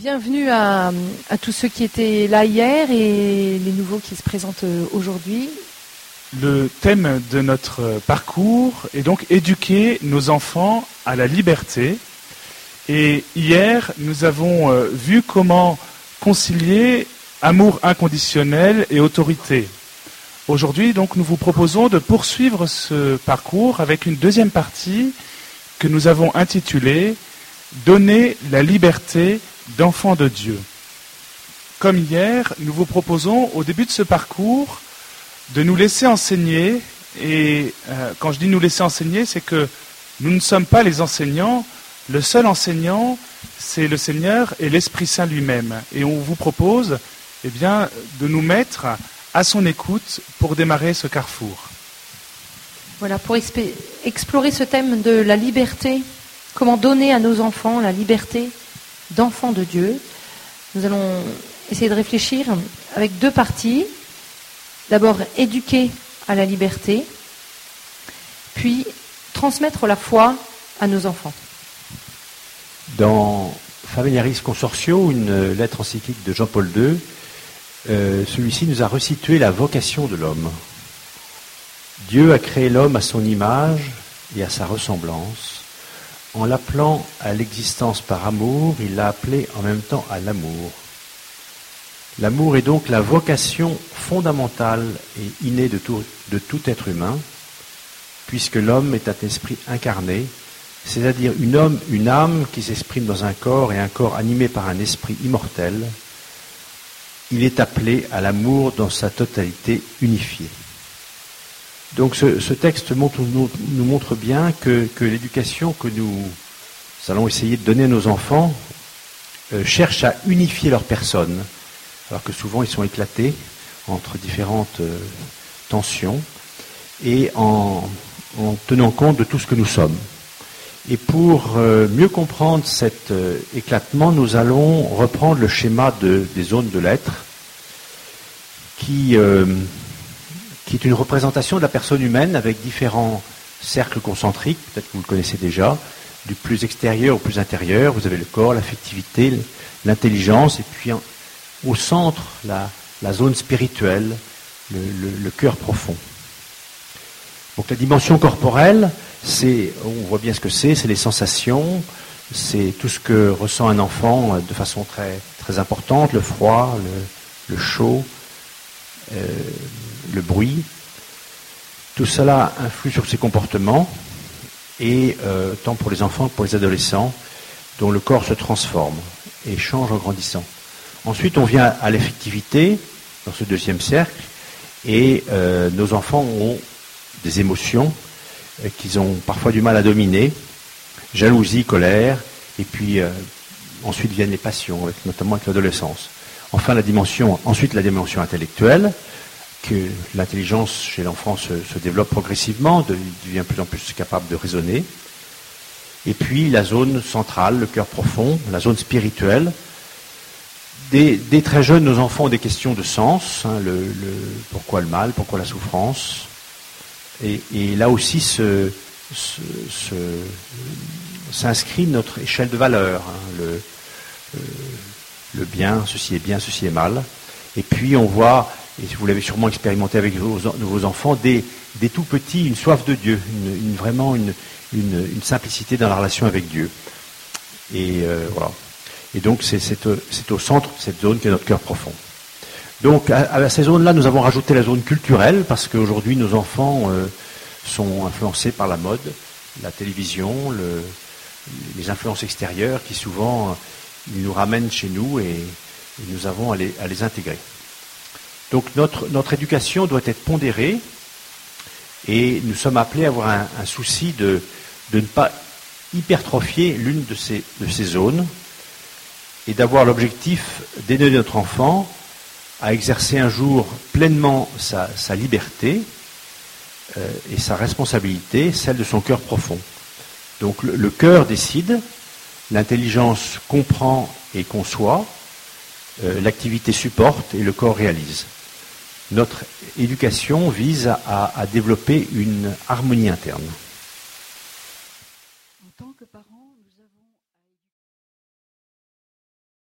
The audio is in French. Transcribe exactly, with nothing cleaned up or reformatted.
Bienvenue à, à tous ceux qui étaient là hier et les nouveaux qui se présentent aujourd'hui. Le thème de notre parcours est donc éduquer nos enfants à la liberté. Et hier, nous avons vu comment concilier amour inconditionnel et autorité. Aujourd'hui, donc, nous vous proposons de poursuivre ce parcours avec une deuxième partie que nous avons intitulée « Donner la liberté d'enfants de Dieu ». Comme hier, nous vous proposons au début de ce parcours de nous laisser enseigner. Et euh, quand je dis nous laisser enseigner, c'est que nous ne sommes pas les enseignants. Le seul enseignant, c'est le Seigneur et l'Esprit Saint lui-même. Et on vous propose eh bien, de nous mettre à son écoute pour démarrer ce carrefour. Voilà, pour exp- explorer ce thème de la liberté, comment donner à nos enfants la liberté d'enfants de Dieu, nous allons essayer de réfléchir avec deux parties. D'abord, éduquer à la liberté, puis transmettre la foi à nos enfants. Dans Familiaris Consortio, une lettre encyclique de Jean-Paul deux, euh, celui-ci nous a resitué la vocation de l'homme. Dieu a créé l'homme à son image et à sa ressemblance. En l'appelant à l'existence par amour, il l'a appelé en même temps à l'amour. L'amour est donc la vocation fondamentale et innée de tout, de tout être humain, puisque l'homme est un esprit incarné, c'est-à-dire une homme, une âme qui s'exprime dans un corps et un corps animé par un esprit immortel. Il est appelé à l'amour dans sa totalité unifiée. Donc ce, ce texte montre, nous, nous montre bien que, que l'éducation que nous allons essayer de donner à nos enfants euh, cherche à unifier leur personne, alors que souvent ils sont éclatés entre différentes euh, tensions et en, en tenant compte de tout ce que nous sommes. Et pour euh, mieux comprendre cet euh, éclatement, nous allons reprendre le schéma de, des zones de l'être qui, euh, qui est une représentation de la personne humaine avec différents cercles concentriques, peut-être que vous le connaissez déjà, du plus extérieur au plus intérieur. Vous avez le corps, l'affectivité, l'intelligence, et puis en, au centre, la, la zone spirituelle, le, le, le cœur profond. Donc la dimension corporelle, c'est, on voit bien ce que c'est, c'est les sensations, c'est tout ce que ressent un enfant de façon très, très importante, le froid, le, le chaud, euh, le bruit. Tout cela influe sur ses comportements, et euh, tant pour les enfants que pour les adolescents, dont le corps se transforme et change en grandissant. Ensuite, on vient à l'affectivité, dans ce deuxième cercle, et euh, nos enfants ont des émotions euh, qu'ils ont parfois du mal à dominer, jalousie, colère, et puis euh, ensuite viennent les passions, avec, notamment avec l'adolescence. Enfin, la dimension, ensuite la dimension intellectuelle, que l'intelligence chez l'enfant se, se développe progressivement, de, il devient de plus en plus capable de raisonner. Et puis la zone centrale, le cœur profond, la zone spirituelle. Dès, dès très jeunes, nos enfants ont des questions de sens, hein, le, le, pourquoi le mal, pourquoi la souffrance. Et, et là aussi se, se, se, s'inscrit notre échelle de valeur, hein, le, euh, le bien, ceci est bien, ceci est mal. Et puis on voit, et vous l'avez sûrement expérimenté avec vos, vos enfants, des, des tout petits, une soif de Dieu, une, une, vraiment une, une, une simplicité dans la relation avec Dieu. Et euh, voilà. Et donc c'est, c'est, c'est au centre de cette zone qu'est notre cœur profond. Donc à, à ces zones-là, nous avons rajouté la zone culturelle, parce qu'aujourd'hui nos enfants euh, sont influencés par la mode, la télévision, le, les influences extérieures qui souvent euh, nous ramènent chez nous, et, et nous avons à les, à les intégrer. Donc notre, notre éducation doit être pondérée, et nous sommes appelés à avoir un, un souci de, de ne pas hypertrophier l'une de ces, de ces zones, et d'avoir l'objectif d'aider notre enfant à exercer un jour pleinement sa, sa liberté euh, et sa responsabilité, celle de son cœur profond. Donc le, le cœur décide, l'intelligence comprend et conçoit, euh, l'activité supporte et le corps réalise. Notre éducation vise à, à développer une harmonie interne.